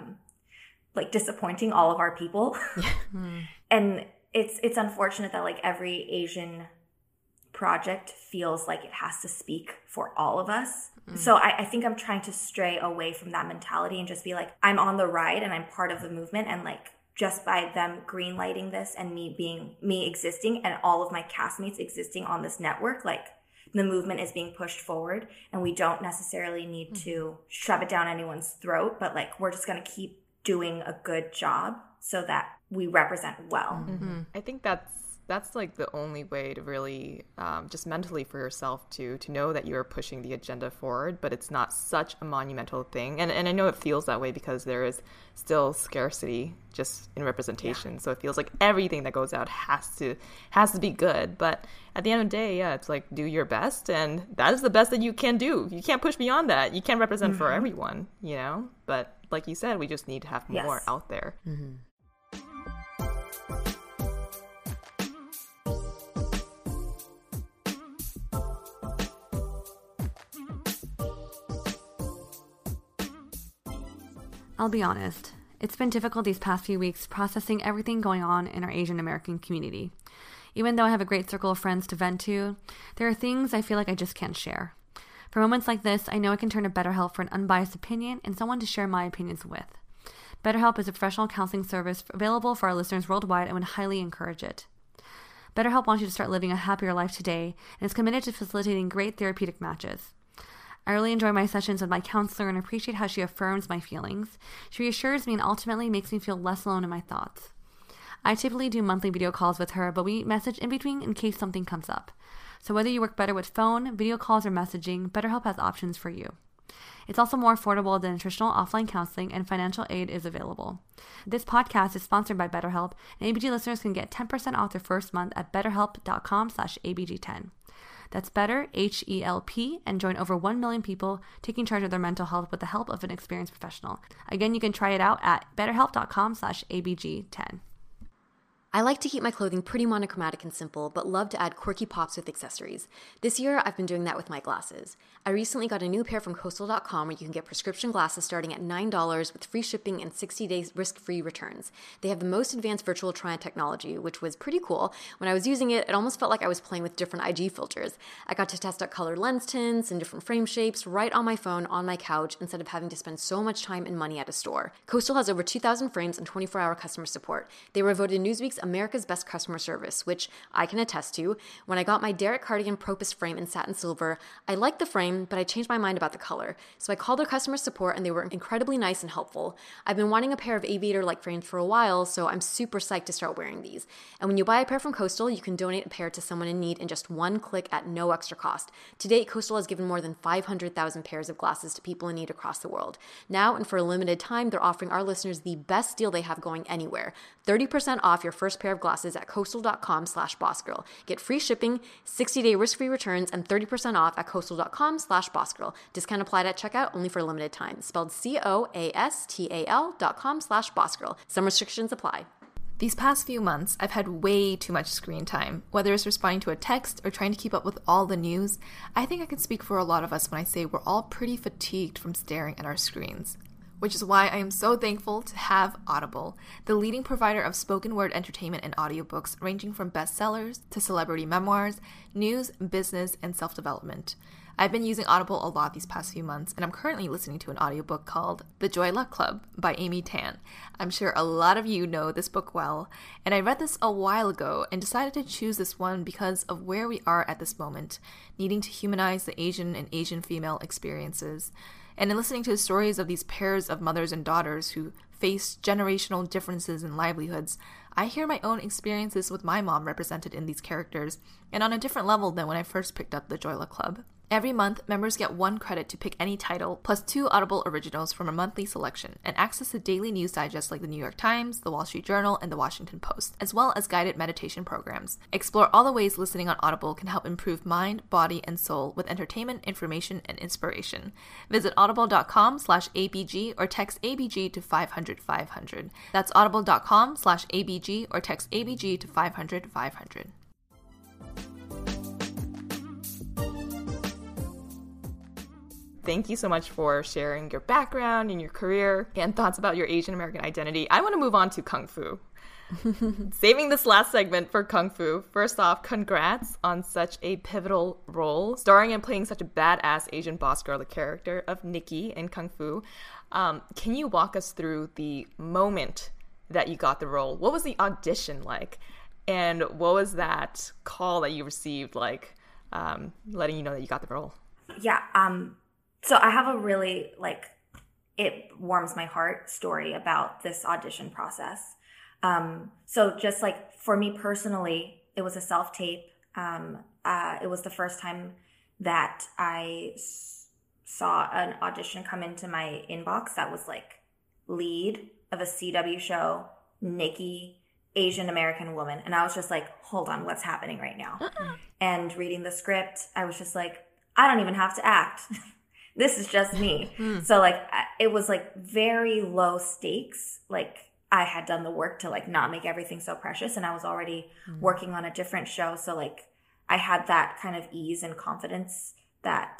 like disappointing all of our people. And it's unfortunate that like every Asian project feels like it has to speak for all of us. So I think I'm trying to stray away from that mentality and just be like, I'm on the ride and I'm part of the movement. And like just by them greenlighting this and me existing and all of my castmates existing on this network, like the movement is being pushed forward, and we don't necessarily need to shove it down anyone's throat, but like we're just going to keep doing a good job so that we represent well. I think that's like the only way to really just mentally for yourself to know that you're pushing the agenda forward, but it's not such a monumental thing. And I know it feels that way because there is still scarcity just in representation. So it feels like everything that goes out has to be good. But at the end of the day, yeah, it's like do your best, and that is the best that you can do. You can't push beyond that. You can't represent for everyone, you know? But like you said, we just need to have more out there. I'll be honest, it's been difficult these past few weeks processing everything going on in our Asian American community. Even though I have a great circle of friends to vent to, there are things I feel like I just can't share. For moments like this, I know I can turn to BetterHelp for an unbiased opinion and someone to share my opinions with. BetterHelp is a professional counseling service available for our listeners worldwide and would highly encourage it. BetterHelp wants you to start living a happier life today and is committed to facilitating great therapeutic matches. I really enjoy my sessions with my counselor and appreciate how she affirms my feelings. She reassures me and ultimately makes me feel less alone in my thoughts. I typically do monthly video calls with her, but we message in between in case something comes up. So whether you work better with phone, video calls, or messaging, BetterHelp has options for you. It's also more affordable than traditional offline counseling, and financial aid is available. This podcast is sponsored by BetterHelp, and ABG listeners can get 10% off their first month at betterhelp.com/ABG10. That's better, HELP, and join over 1 million people taking charge of their mental health with the help of an experienced professional. Again, you can try it out at betterhelp.com/ABG10. I like to keep my clothing pretty monochromatic and simple, but love to add quirky pops with accessories. This year, I've been doing that with my glasses. I recently got a new pair from Coastal.com where you can get prescription glasses starting at $9 with free shipping and 60 days risk-free returns. They have the most advanced virtual try-on technology, which was pretty cool. When I was using it, it almost felt like I was playing with different IG filters. I got to test out colored lens tints and different frame shapes right on my phone on my couch instead of having to spend so much time and money at a store. Coastal has over 2,000 frames and 24-hour customer support. They were voted Newsweek's America's Best Customer Service, which I can attest to. When I got my Derek Cardigan Propus frame in satin silver, I liked the frame, but I changed my mind about the color. So I called their customer support and they were incredibly nice and helpful. I've been wanting a pair of aviator-like frames for a while, so I'm super psyched to start wearing these. And when you buy a pair from Coastal, you can donate a pair to someone in need in just one click at no extra cost. To date, Coastal has given more than 500,000 pairs of glasses to people in need across the world. Now, and for a limited time, they're offering our listeners the best deal they have going anywhere. 30% off your first pair of glasses at coastal.com/bossgirl. Get free shipping, 60-day risk-free returns, and 30% off at coastal.com/bossgirl. Discount applied at checkout only for a limited time. Spelled COASTAL.com/bossgirl. Some restrictions apply. These past few months, I've had way too much screen time. Whether it's responding to a text or trying to keep up with all the news, I think I can speak for a lot of us when I say we're all pretty fatigued from staring at our screens. Which is why I am so thankful to have Audible, the leading provider of spoken word entertainment and audiobooks ranging from bestsellers to celebrity memoirs, news, business, and self-development. I've been using Audible a lot these past few months, and I'm currently listening to an audiobook called The Joy Luck Club by Amy Tan. I'm sure a lot of you know this book well, and I read this a while ago and decided to choose this one because of where we are at this moment, needing to humanize the Asian and Asian female experiences. And in listening to the stories of these pairs of mothers and daughters who face generational differences in livelihoods, I hear my own experiences with my mom represented in these characters, and on a different level than when I first picked up the Joy Luck Club. Every month, members get 1 credit to pick any title, plus 2 Audible originals from a monthly selection, and access to daily news digests like the New York Times, the Wall Street Journal, and the Washington Post, as well as guided meditation programs. Explore all the ways listening on Audible can help improve mind, body, and soul with entertainment, information, and inspiration. Visit audible.com/ABG or text ABG to 500-500. That's audible.com/ABG or text ABG to 500-500. Thank you so much for sharing your background and your career and thoughts about your Asian American identity. I want to move on to Kung Fu. Saving this last segment for Kung Fu. First off, congrats on such a pivotal role, starring and playing such a badass Asian boss girl, the character of Nikki in Kung Fu. Can you walk us through the moment that you got the role? What was the audition like? And what was that call that you received, like, letting you know that you got the role? Yeah, so I have a really, it warms my heart story about this audition process. So just for me personally, it was a self-tape. It was the first time that I saw an audition come into my inbox that was lead of a CW show, Nikki, Asian American woman. And I was just hold on, what's happening right now? And reading the script, I was just I don't even have to act. This is just me. So it was very low stakes. I had done the work to not make everything so precious, and I was already working on a different show. So I had that kind of ease and confidence that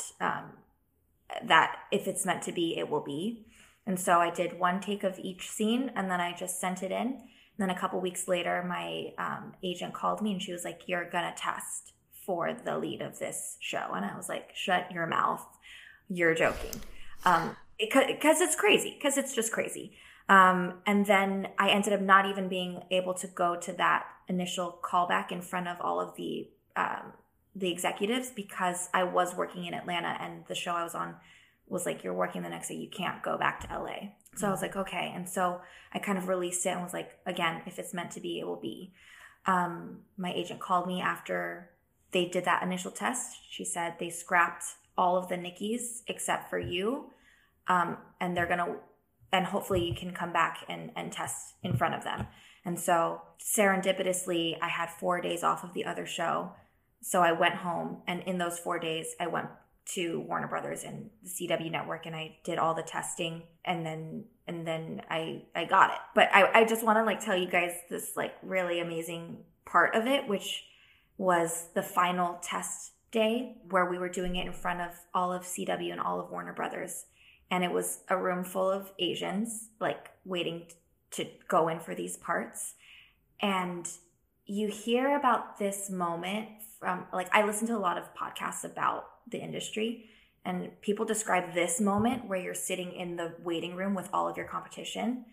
that if it's meant to be, it will be. And so I did 1 take of each scene, and then I just sent it in. And then a couple weeks later, my agent called me and she was like, "You're gonna test for the lead of this show." And I was like, "Shut your mouth. You're joking." Because it's crazy. Because it's just crazy. And then I ended up not even being able to go to that initial callback in front of all of the executives because I was working in Atlanta and the show I was on was "You're working the next day. You can't go back to LA." So I was like, okay. And so I kind of released it and was like, again, if it's meant to be, it will be. My agent called me after they did that initial test. She said they scrapped all of the Nikkis except for you. And they're going to, and hopefully you can come back and test in front of them. And so serendipitously, I had 4 days off of the other show. So I went home, and in those 4 days, I went to Warner Brothers and the CW network, and I did all the testing, and then I got it. But I just want to like tell you guys this like really amazing part of it, which was the final test day where we were doing it in front of all of CW and all of Warner Brothers. And it was a room full of Asians like waiting to go in for these parts. And you hear about this moment from, like, I listen to a lot of podcasts about the industry, and people describe this moment where you're sitting in the waiting room with all of your competition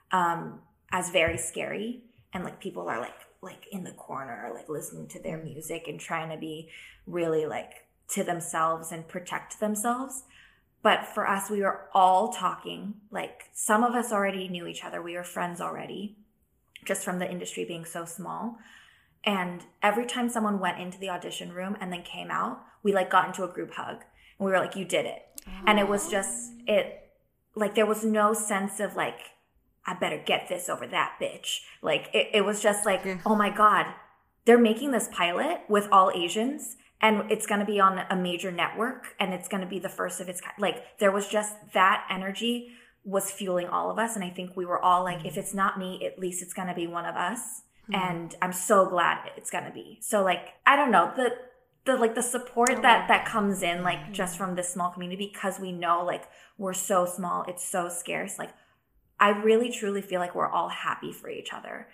as very scary. And like people are like in the corner, like listening to their music and trying to be really like to themselves and protect themselves. But for us, we were all talking, like some of us already knew each other. We were friends already, just from the industry being so small. And every time someone went into the audition room and then came out, we like got into a group hug and we were like, you did it. Aww. And it was just, like there was no sense of like, I better get this over that bitch. Like it was just like, oh my God, they're making this pilot with all Asians and it's going to be on a major network and it's going to be the first of its kind. Like there was just that energy was fueling all of us. And I think we were all like, if it's not me, at least it's going to be one of us. And I'm so glad it's going to be. So like, I don't know, the support that comes in like just from this small community, because we know like we're so small, it's so scarce. Like I really truly feel like we're all happy for each other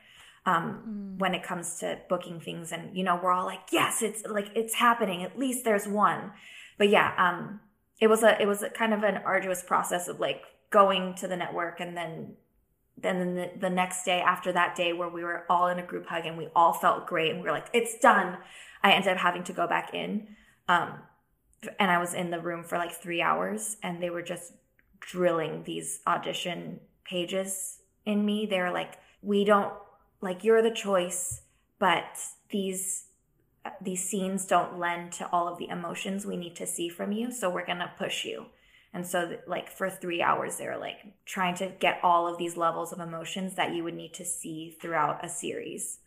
when it comes to booking things. And, you know, we're all like, yes, it's like, it's happening. At least there's one. But yeah, it was a kind of an arduous process of like going to the network and then the next day after that day where we were all in a group hug and we all felt great and we were like, it's done. I ended up having to go back in. And I was in the room for like 3 hours and they were just drilling these audition pages in me. They were like, we don't, like, you're the choice, but these scenes don't lend to all of the emotions we need to see from you. So we're going to push you. And so like for 3 hours, they were like trying to get all of these levels of emotions that you would need to see throughout a series.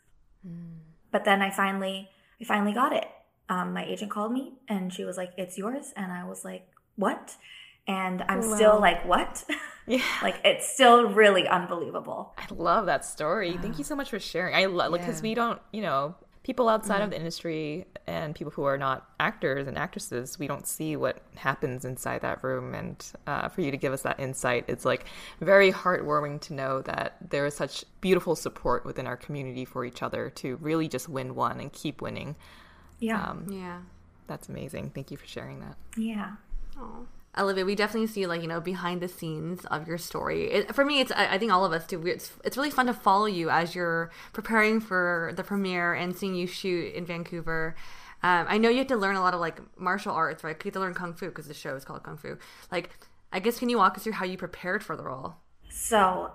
But then I finally got it. My agent called me and she was like, it's yours. And I was like, what? And I'm still like, what? Yeah. Like, it's still really unbelievable. I love that story. Thank you so much for sharing. I love, like, because we don't, you know, people outside of the industry and people who are not actors and actresses, we don't see what happens inside that room. And for you to give us that insight, it's like very heartwarming to know that there is such beautiful support within our community for each other to really just win one and keep winning. Yeah. That's amazing. Thank you for sharing that. Yeah. Aww. Olivia, we definitely see, like, you know, behind the scenes of your story. For me, I think all of us do. It's really fun to follow you as you're preparing for the premiere and seeing you shoot in Vancouver. I know you have to learn a lot of, like, martial arts, right? You have to learn Kung Fu because the show is called Kung Fu. Like, I guess, can you walk us through how you prepared for the role? So,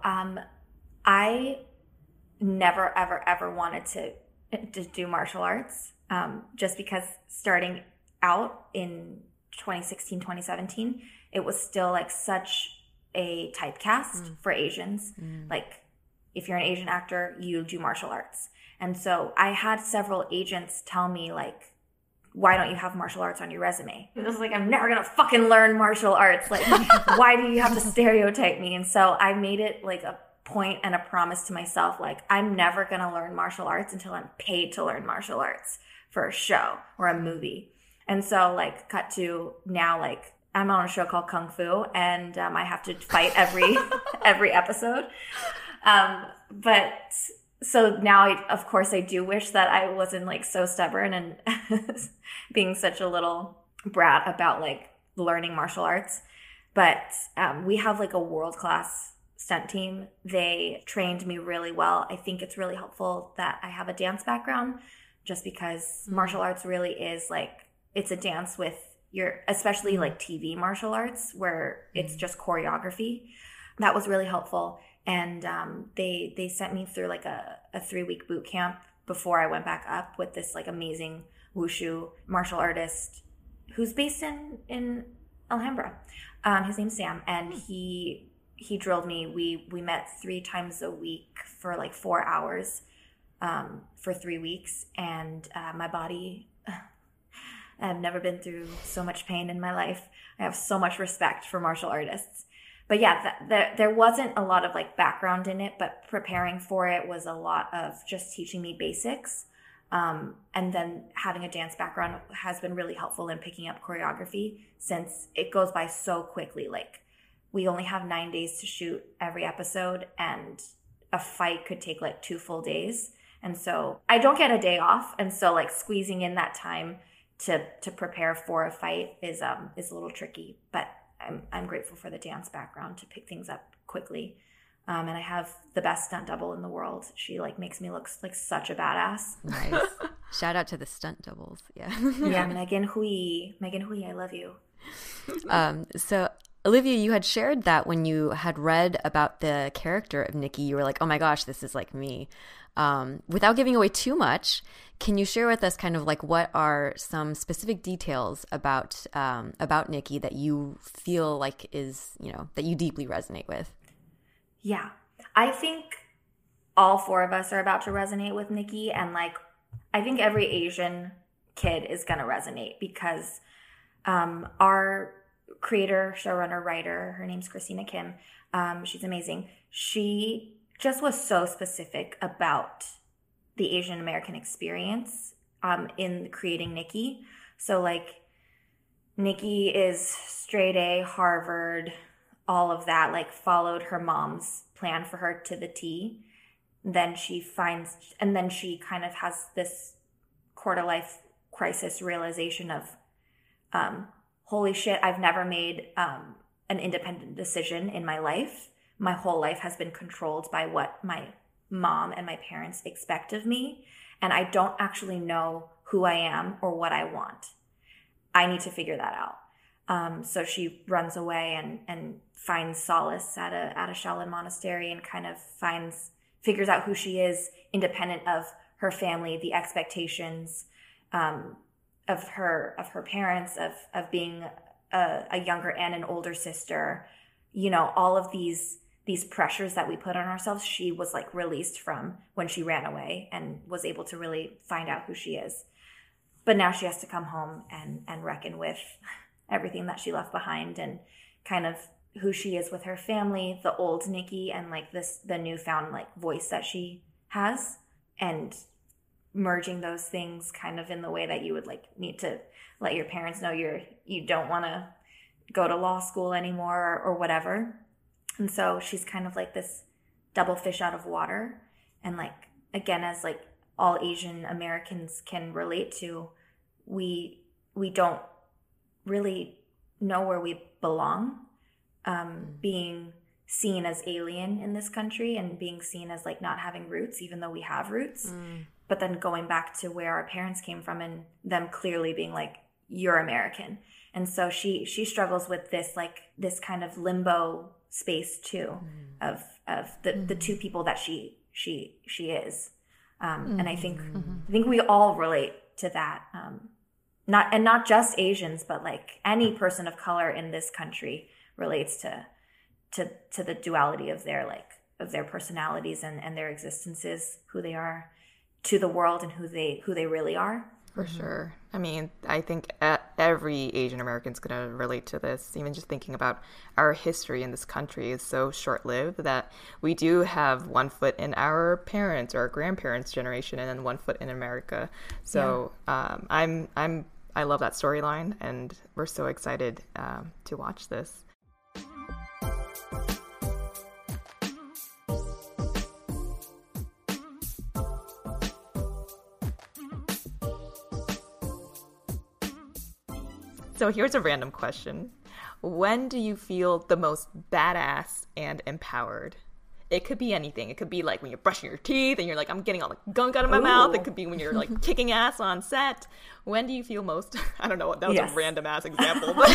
I never, ever, ever wanted to do martial arts just because starting out in 2016, 2017, it was still like such a typecast for Asians. Like if you're an Asian actor, you do martial arts. And so I had several agents tell me like, why don't you have martial arts on your resume? It was like, I'm never going to fucking learn martial arts. Like, why do you have to stereotype me? And so I made it like a point and a promise to myself, like, I'm never going to learn martial arts until I'm paid to learn martial arts for a show or a movie. And so, like, cut to now, like, I'm on a show called Kung Fu, and I have to fight every episode. But so now, of course, I do wish that I wasn't, like, so stubborn and being such a little brat about, like, learning martial arts. But we have, like, a world-class stunt team. They trained me really well. I think it's really helpful that I have a dance background just because martial arts really is, like, it's a dance with your, especially like TV martial arts where it's just choreography. That was really helpful. And they sent me through like a 3-week boot camp before I went back up with this like amazing wushu martial artist who's based in Alhambra. His name's Sam, and he drilled me. We met 3 times a week for like 4 hours for 3 weeks, and my body I've never been through so much pain in my life. I have so much respect for martial artists. But yeah, there wasn't a lot of like background in it, but preparing for it was a lot of just teaching me basics. And then having a dance background has been really helpful in picking up choreography, since it goes by so quickly. Like, we only have 9 days to shoot every episode, and a fight could take like 2 full days. And so I don't get a day off. And so like squeezing in that time to prepare for a fight is a little tricky, but I'm grateful for the dance background to pick things up quickly. And I have the best stunt double in the world. She like makes me look like such a badass. Nice. Shout out to the stunt doubles. Yeah. Yeah, Megan Hui, I love you. So Olivia, you had shared that when you had read about the character of Nikki, you were like, oh my gosh, this is like me. Without giving away too much, can you share with us kind of like what are some specific details about Nikki that you feel like is, you know, that you deeply resonate with? Yeah, I think all 4 of us are about to resonate with Nikki, and like I think every Asian kid is going to resonate because our creator, showrunner, writer, her name's Christina Kim. She's amazing. She just was so specific about the Asian American experience in creating Nikki. So like Nikki is straight A, Harvard, all of that, like followed her mom's plan for her to the T. Then she kind of has this quarter-life crisis realization of, holy shit, I've never made an independent decision in my life. My whole life has been controlled by what my mom and my parents expect of me, and I don't actually know who I am or what I want. I need to figure that out. So she runs away and finds solace at a Shaolin monastery, and kind of figures out who she is, independent of her family, the expectations of her parents, of being a younger and an older sister. You know, all of these pressures that we put on ourselves, she was like released from when she ran away and was able to really find out who she is. But now she has to come home and reckon with everything that she left behind, and kind of who she is with her family, the old Nikki, and like the newfound like voice that she has, and merging those things kind of in the way that you would like need to let your parents know you don't want to go to law school anymore or whatever. And so she's kind of like this double fish out of water. And like, again, as like all Asian Americans can relate to, we don't really know where we belong, being seen as alien in this country and being seen as like not having roots, even though we have roots. But then going back to where our parents came from and them clearly being like, you're American. And so she struggles with this kind of limbo space too, of the 2 people that she is. And I think we all relate to that. Not just Asians, but like any person of color in this country relates to the duality of their personalities and their existences, who they are to the world and who they really are. For sure. I mean, I think every Asian American's going to relate to this. Even just thinking about our history in this country is so short-lived that we do have one foot in our parents' or our grandparents' generation and then one foot in America. So yeah. I love that storyline, and we're so excited to watch this. So here's a random question. When do you feel the most badass and empowered? It could be anything. It could be like when you're brushing your teeth and you're like, I'm getting all the gunk out of my mouth. It could be when you're like kicking ass on set. When do you feel most? I don't know. That was a random ass example. But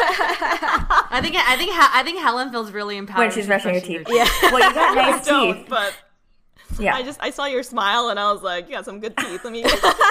I think Helen feels really empowered when she's brushing her teeth. Yeah. Well, you got nice teeth. But yeah, I saw your smile and I was like, you got some good teeth. Let me.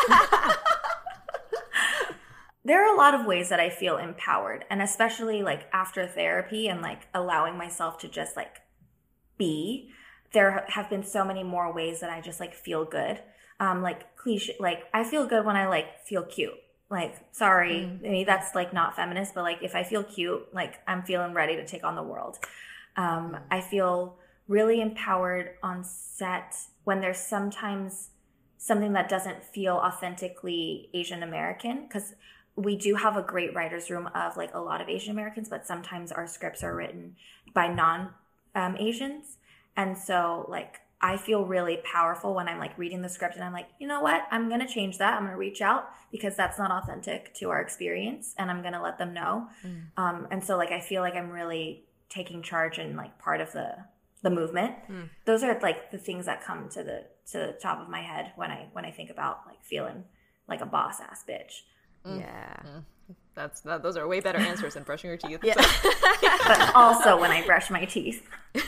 There are a lot of ways that I feel empowered, and especially like after therapy and like allowing myself to just like be, there have been so many more ways that I just like feel good. Like cliche, like I feel good when I like feel cute. Like, sorry, maybe that's like not feminist, but like if I feel cute, like I'm feeling ready to take on the world. I feel really empowered on set when there's sometimes something that doesn't feel authentically Asian American, because we do have a great writer's room of like a lot of Asian Americans, but sometimes our scripts are written by non-Asians. And so like I feel really powerful when I'm like reading the script and I'm like, you know what? I'm going to change that. I'm going to reach out because that's not authentic to our experience, and I'm going to let them know. And so like I feel like I'm really taking charge and like part of the movement. Those are like the things that come to the top of my head when I think about like feeling like a boss ass bitch. Yeah. Those are way better answers than brushing your teeth. Yeah. But also when I brush my teeth.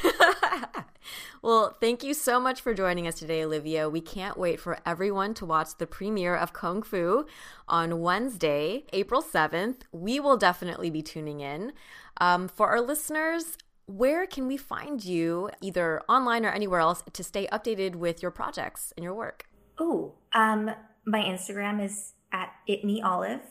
Well, thank you so much for joining us today, Olivia. We can't wait for everyone to watch the premiere of Kung Fu on Wednesday, April 7th. We will definitely be tuning in. For our listeners, where can we find you, either online or anywhere else, to stay updated with your projects and your work? Oh, my Instagram is at @itmeolive.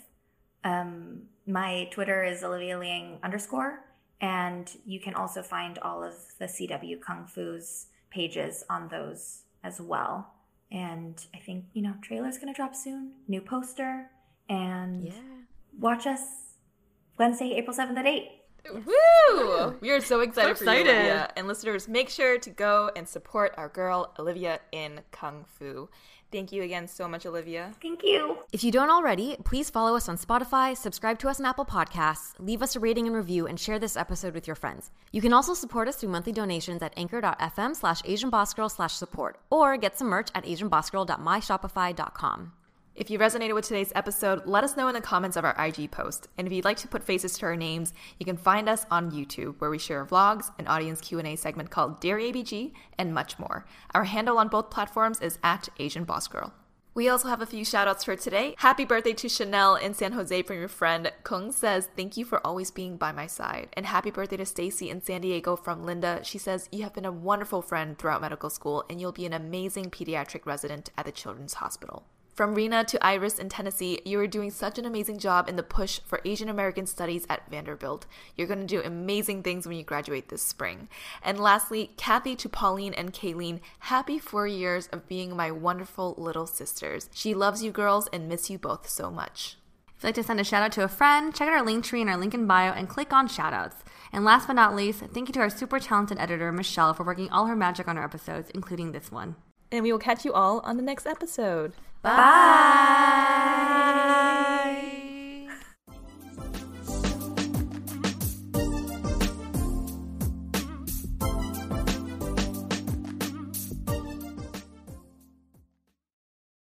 My Twitter is @OliviaLiang_. And you can also find all of the CW Kung Fu's pages on those as well. And I think, trailer's going to drop soon. New poster. And watch us Wednesday, April 7th at 8. Woo! We are so excited for you, Olivia. And listeners, make sure to go and support our girl, Olivia, in Kung Fu. Thank you again so much, Olivia. Thank you. If you don't already, please follow us on Spotify, subscribe to us on Apple Podcasts, leave us a rating and review, and share this episode with your friends. You can also support us through monthly donations at anchor.fm/AsianBossGirl/support or get some merch at AsianBossGirl.myshopify.com. If you resonated with today's episode, let us know in the comments of our IG post. And if you'd like to put faces to our names, you can find us on YouTube, where we share vlogs, an audience Q&A segment called Dear ABG, and much more. Our handle on both platforms is @AsianBossGirl. We also have a few shout-outs for today. Happy birthday to Chanel in San Jose from your friend. Kung says, thank you for always being by my side. And happy birthday to Stacy in San Diego from Linda. She says, you have been a wonderful friend throughout medical school, and you'll be an amazing pediatric resident at the Children's Hospital. From Rena to Iris in Tennessee, you are doing such an amazing job in the push for Asian American studies at Vanderbilt. You're going to do amazing things when you graduate this spring. And lastly, Kathy to Pauline and Kayleen, happy 4 years of being my wonderful little sisters. She loves you girls and miss you both so much. If you'd like to send a shout out to a friend, check out our link tree in our link in bio and click on shoutouts. And last but not least, thank you to our super talented editor, Michelle, for working all her magic on our episodes, including this one. And we will catch you all on the next episode. Bye.